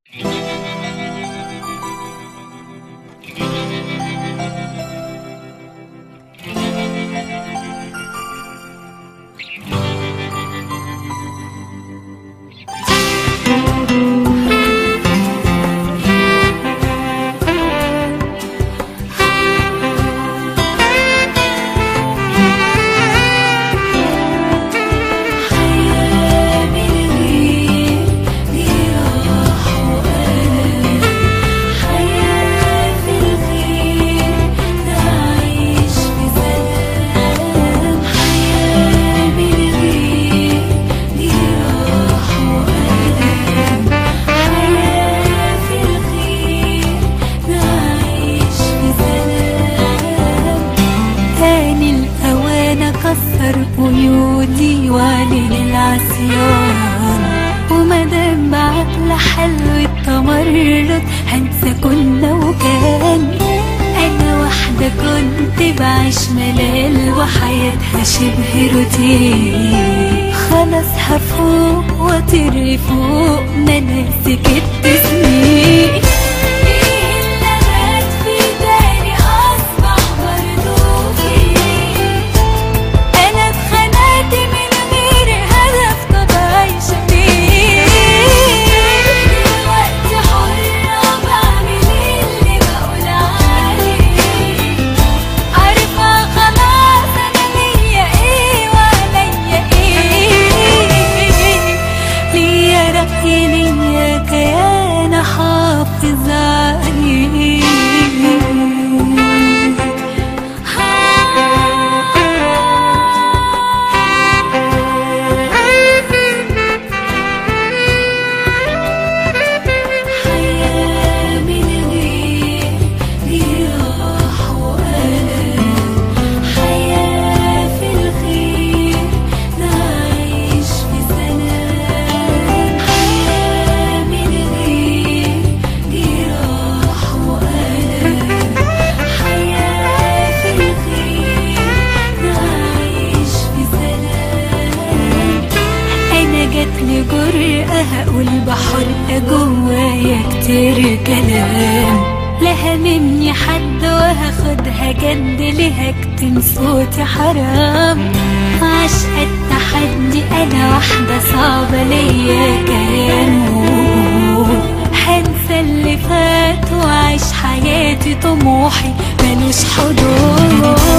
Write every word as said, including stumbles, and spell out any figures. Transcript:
قيودي وعلن العصيان، ومادام بعقل حلو التمرد هنسى كنا وكان. انا واحدة كنت بعيش ملال وحياتها شبه روتين، خلاص هفوق واطير فوق ما انا سكت سنين. جرأة هقول بحرقة جوايا كتير كلام، لا هممني حد وهاخدها جد، ليه هكتم صوتي حرام. عشق التحدي انا واحدة صعبة ليا كيان، هنسى اللي فات واعيش حياتي طموحي ملوش حدود.